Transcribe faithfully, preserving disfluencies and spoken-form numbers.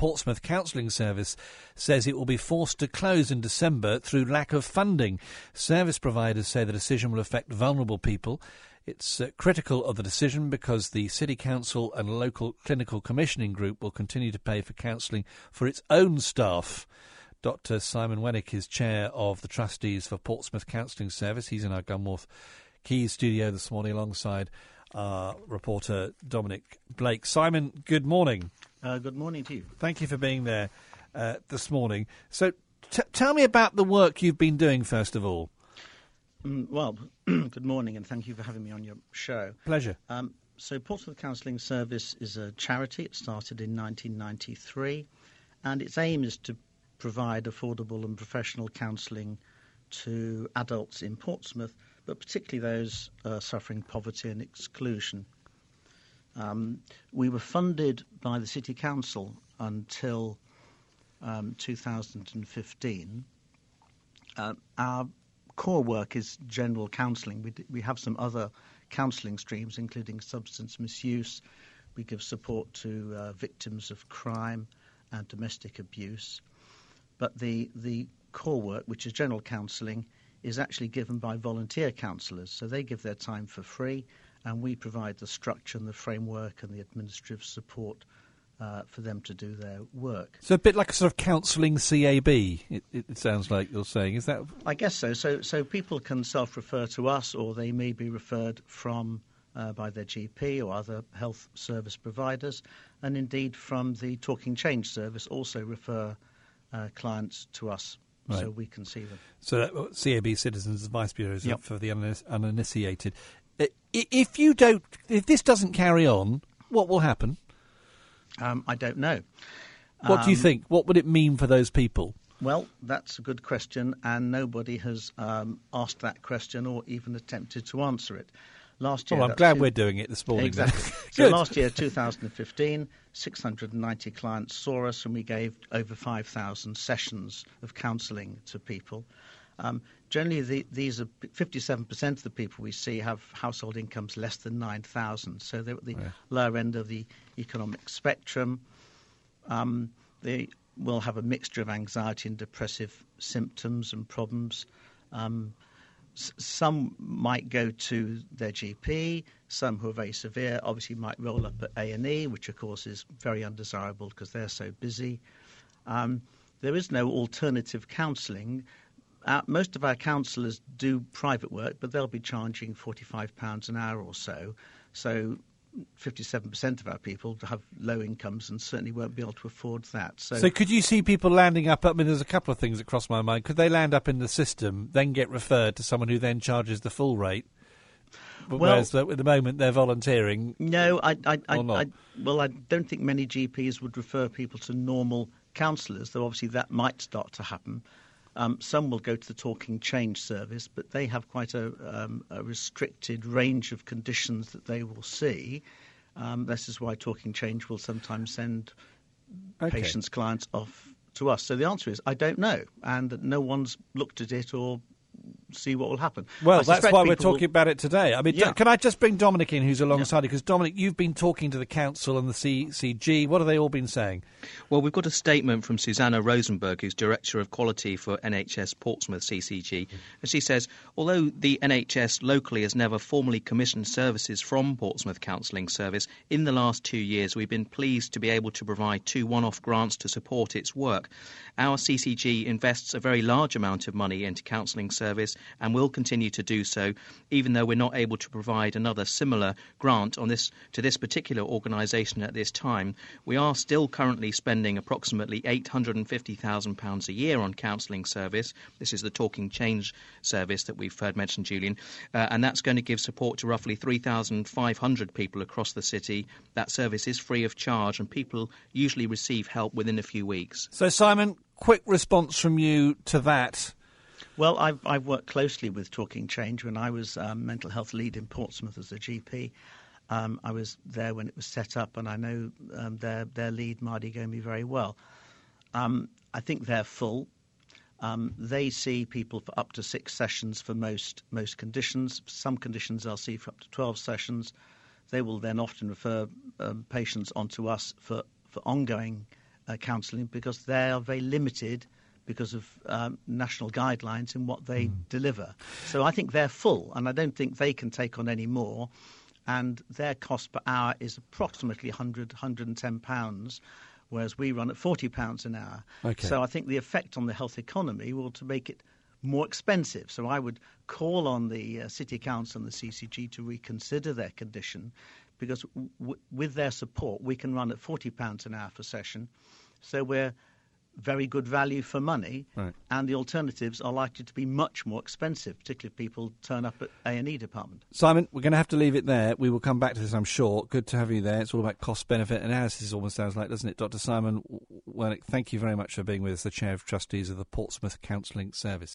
Portsmouth Counselling Service says it will be forced to close in December through lack of funding. Service providers say the decision will affect vulnerable people. It's uh, critical of the decision because the City Council and local clinical commissioning group will continue to pay for counselling for its own staff. Doctor Simon Wennick is chair of the trustees for Portsmouth Counselling Service. He's in our Gunworth Keys studio this morning alongside our reporter Dominic Blake. Simon, good morning. Uh, good morning to you. Thank you for being there uh, this morning. So t- tell me about the work you've been doing, first of all. Mm, well, good morning and thank you for having me on your show. Pleasure. Um, so Portsmouth Counselling Service is a charity. It started in nineteen ninety-three and its aim is to provide affordable and professional counselling to adults in Portsmouth, but particularly those uh, suffering poverty and exclusion. Um, we were funded by the City Council until um, two thousand fifteen. Uh, our core work is general counselling. We, d- we have some other counselling streams, including substance misuse. We give support to uh, victims of crime and domestic abuse. But the, the core work, which is general counselling, is actually given by volunteer counsellors. So they give their time for free, and we provide the structure and the framework and the administrative support uh, for them to do their work. So a bit like a sort of counselling C A B, it, it sounds like you're saying. Is that? I guess so. So, so people can self-refer to us, or they may be referred from uh, by their G P or other health service providers, and indeed from the Talking Change service also refer Uh, clients to us, right, so we can see them. So that, C A B, Citizens Advice Bureau, is yep. for the unin- uninitiated. If you don't, if this doesn't carry on, what will happen? Um, I don't know. What um, do you think? What would it mean for those people? Well, that's a good question, and nobody has um, asked that question or even attempted to answer it. Last year, well, I'm glad two... we're doing it this morning. Exactly. So last year, two thousand fifteen, six hundred ninety clients saw us, and we gave over five thousand sessions of counselling to people. Um, generally, the, these are fifty-seven percent of the people we see have household incomes less than nine thousand, so they're at the yeah. lower end of the economic spectrum. Um, they will have a mixture of anxiety and depressive symptoms and problems. Um, Some might go to their G P, some who are very severe obviously might roll up at A and E, which of course is very undesirable because they're so busy. Um, there is no alternative counselling. Uh, most of our counsellors do private work, but they'll be charging forty-five pounds an hour or so. So fifty-seven percent of our people have low incomes and certainly won't be able to afford that. So, so could you see people landing up, I mean, there's a couple of things that cross my mind. Could they land up in the system, then get referred to someone who then charges the full rate? Well, whereas at the moment they're volunteering. No, I, I, I, or not? I, well, I don't think many G Ps would refer people to normal counsellors, though obviously that might start to happen. Um, some will go to the Talking Change service, but they have quite a, um, a restricted range of conditions that they will see. Um, this is why Talking Change will sometimes send okay. patients, clients off to us. So the answer is, I don't know, and no one's looked at it or see what will happen. Well, that's why we're talking will... about it today. I mean, yeah. d- can I just bring Dominic in, who's alongside yeah. you? Because, Dominic, you've been talking to the council and the C C G. What have they all been saying? Well, we've got a statement from Susanna Rosenberg, who's Director of Quality for N H S Portsmouth C C G. And she says, although the N H S locally has never formally commissioned services from Portsmouth Counselling Service, in the last two years we've been pleased to be able to provide two one-off grants to support its work. Our C C G invests a very large amount of money into counselling service and will continue to do so, even though we're not able to provide another similar grant on this to this particular organisation at this time. We are still currently spending approximately eight hundred fifty thousand pounds a year on counselling service. This is the Talking Change service that we've heard mentioned, Julian, uh, and that's going to give support to roughly three thousand five hundred people across the city. That service is free of charge, and people usually receive help within a few weeks. So, Simon, quick response from you to that. Well, I've, I've worked closely with Talking Change when I was um, mental health lead in Portsmouth as a G P. Um, I was there when it was set up, and I know um, their their lead, Mardy Gomi, very well. Um, I think they're full. Um, they see people for up to six sessions for most most conditions. Some conditions they'll see for up to twelve sessions. They will then often refer um, patients onto us for, for ongoing uh, counselling because they are very limited because of um, national guidelines in what they mm. deliver. So I think they're full, and I don't think they can take on any more. And their cost per hour is approximately one hundred, one hundred ten pounds, whereas we run at forty pounds an hour. Okay. So I think the effect on the health economy will to make it more expensive. So I would call on the uh, City Council and the C C G to reconsider their condition, because w- with their support we can run at forty pounds an hour for session. So we're very good value for money, right. and the alternatives are likely to be much more expensive, particularly if people turn up at A and E department. Simon, we're going to have to leave it there. We will come back to this, I'm sure. Good to have you there. It's all about cost-benefit analysis, almost sounds like, doesn't it? Doctor Simon Wernick, thank you very much for being with us, the Chair of Trustees of the Portsmouth Counselling Service.